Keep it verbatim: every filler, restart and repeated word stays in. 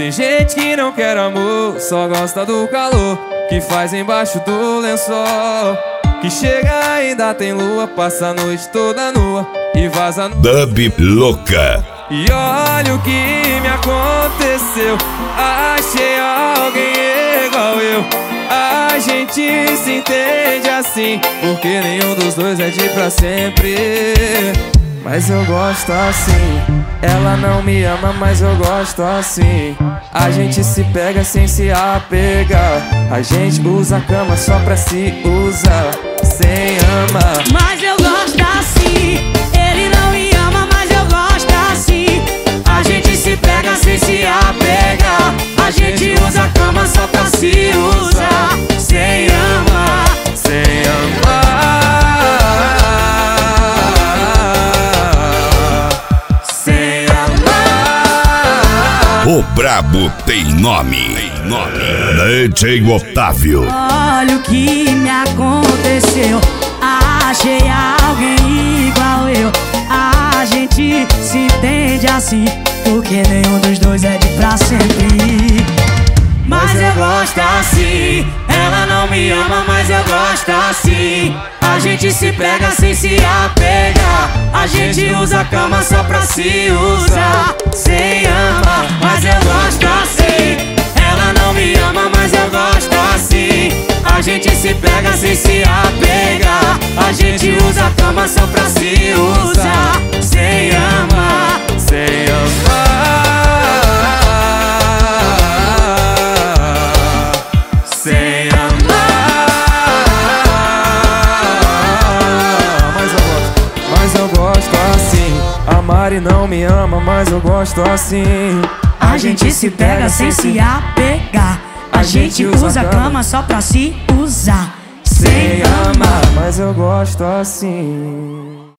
Tem gente que não quer amor, só gosta do calor que faz embaixo do lençol. Que chega ainda tem lua, passa a noite toda nua e vaza no... Dub louca. E olha o que me aconteceu, achei alguém igual eu. A gente se entende assim, porque nenhum dos dois é de pra sempre. Mas eu gosto assim. Ela não me ama, mas eu gosto assim. A gente se pega sem se apegar. A gente usa a cama só pra se usar, sem amar. Mas eu gosto assim. Ele não me ama, mas eu gosto assim. A gente se pega sem se apegar. A gente usa a cama só pra se usar, sem amar, sem amar. O brabo tem nome, tem nome. D J Otávio. Olha o que me aconteceu, achei alguém igual eu. A gente se entende assim, porque nenhum dos dois é de pra sempre. Mas eu gosto assim. Ela não me ama, mas eu gosto assim. A gente se pega sem se apegar. A gente usa a cama só pra se usar, sem amar. Mas eu gosto assim. Ela não me ama, mas eu gosto assim. A gente se pega sem se apegar. A gente usa a cama só pra se usar, sem amar, sem amar. Sem amar. Mas eu gosto, mas eu gosto assim. A Mari não me ama, mas eu gosto assim. A gente se pega sem se apegar. A gente usa a cama só pra se usar, sem amar. Mas eu gosto assim.